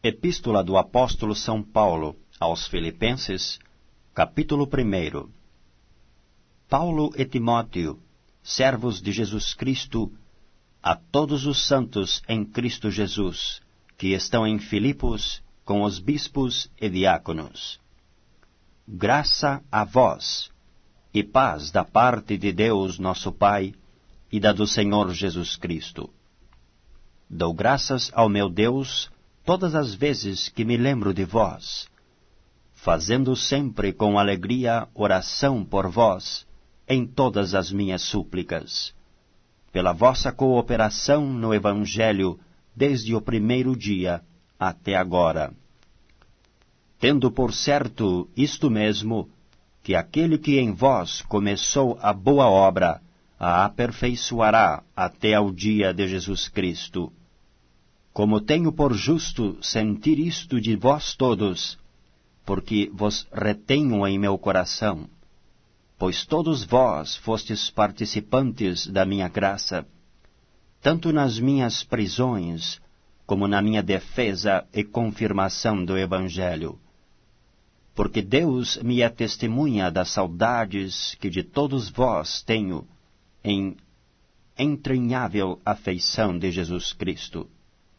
Epístola do Apóstolo São Paulo aos Filipenses, capítulo 1. Paulo e Timóteo, servos de Jesus Cristo, a todos os santos em Cristo Jesus, que estão em Filipos, com os bispos e diáconos. Graça a vós, e paz da parte de Deus nosso Pai, e da do Senhor Jesus Cristo. Dou graças ao meu Deus todas as vezes que me lembro de vós, fazendo sempre com alegria oração por vós em todas as minhas súplicas, pela vossa cooperação no Evangelho desde o primeiro dia até agora. Tendo por certo isto mesmo, que aquele que em vós começou a boa obra, a aperfeiçoará até ao dia de Jesus Cristo. Como tenho por justo sentir isto de vós todos, porque vos retenho em meu coração, pois todos vós fostes participantes da minha graça, tanto nas minhas prisões, como na minha defesa e confirmação do Evangelho. Porque Deus me é testemunha das saudades que de todos vós tenho em entranhável afeição de Jesus Cristo.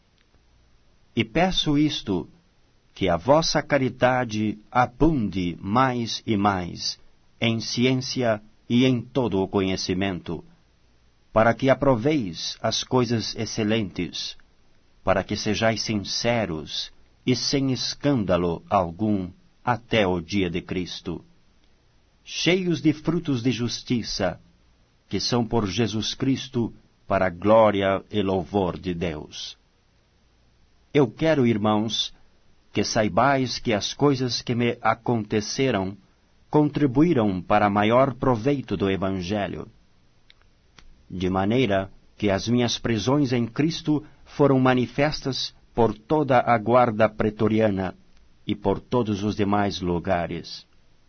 E peço isto, que a vossa caridade abunde mais e mais, em ciência e em todo o conhecimento, para que aproveis as coisas excelentes, para que sejais sinceros e sem escândalo algum até o dia de Cristo, cheios de frutos de justiça, que são por Jesus Cristo para a glória e louvor de Deus. Eu quero, irmãos, que saibais que as coisas que me aconteceram contribuíram para maior proveito do Evangelho, de maneira que as minhas prisões em Cristo foram manifestas por toda a guarda pretoriana e por todos os demais lugares.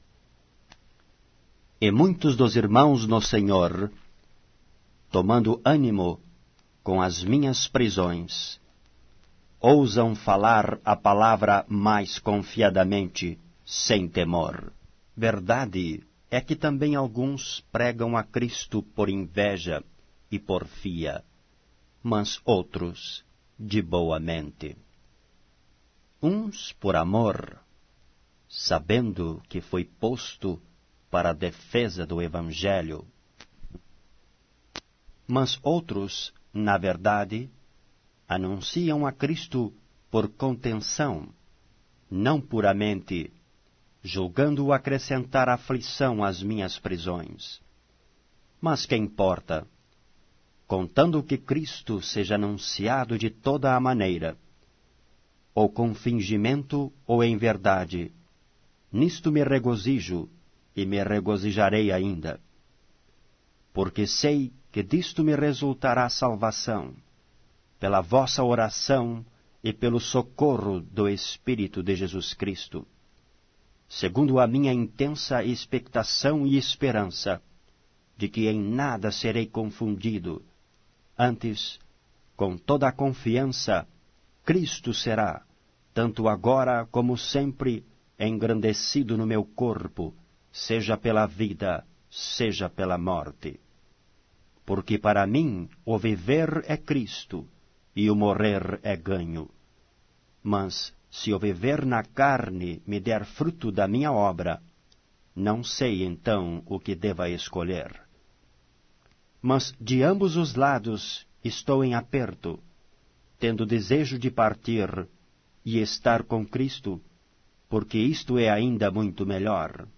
E muitos dos irmãos no Senhor, tomando ânimo com as minhas prisões, ousam falar a palavra mais confiadamente, sem temor. Verdade é que também alguns pregam a Cristo por inveja e porfia, mas outros de boa mente. Uns por amor, sabendo que foi posto para a defesa do Evangelho, mas outros, na verdade, anunciam a Cristo por contenção, não puramente, julgando acrescentar aflição às minhas prisões. Mas que importa? Contando que Cristo seja anunciado de toda a maneira, ou com fingimento ou em verdade, nisto me regozijo e me regozijarei ainda, porque sei que disto me resultará salvação, pela vossa oração e pelo socorro do Espírito de Jesus Cristo, segundo a minha intensa expectação e esperança, de que em nada serei confundido, antes, com toda a confiança, Cristo será, tanto agora como sempre, engrandecido no meu corpo, seja pela vida, seja pela morte. Porque para mim o viver é Cristo, e o morrer é ganho. Mas, se o viver na carne me der fruto da minha obra, não sei então o que deva escolher. Mas de ambos os lados estou em aperto, tendo desejo de partir e estar com Cristo, porque isto é ainda muito melhor.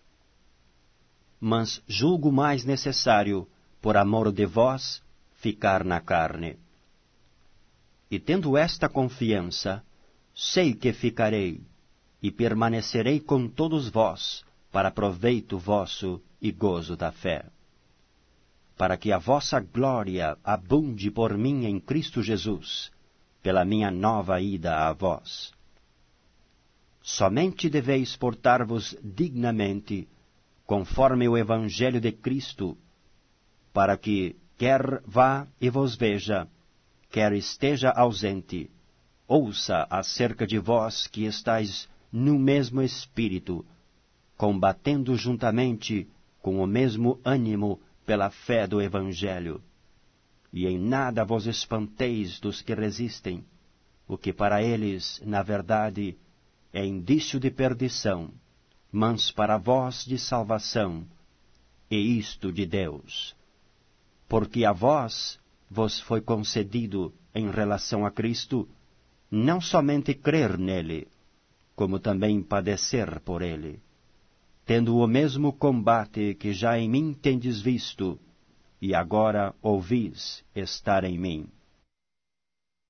Mas julgo mais necessário, por amor de vós, ficar na carne. E tendo esta confiança, sei que ficarei, e permanecerei com todos vós, para proveito vosso e gozo da fé. Para que a vossa glória abunde por mim em Cristo Jesus, pela minha nova ida a vós. Somente deveis portar-vos dignamente, conforme o Evangelho de Cristo, para que, quer vá e vos veja, quer esteja ausente, ouça acerca de vós que estáis no mesmo espírito, combatendo juntamente com o mesmo ânimo pela fé do Evangelho. E em nada vos espanteis dos que resistem, o que para eles, na verdade, é indício de perdição, mas para vós de salvação, e isto de Deus. Porque a vós vos foi concedido, em relação a Cristo, não somente crer nele, como também padecer por ele, tendo o mesmo combate que já em mim tendes visto, e agora ouvis estar em mim.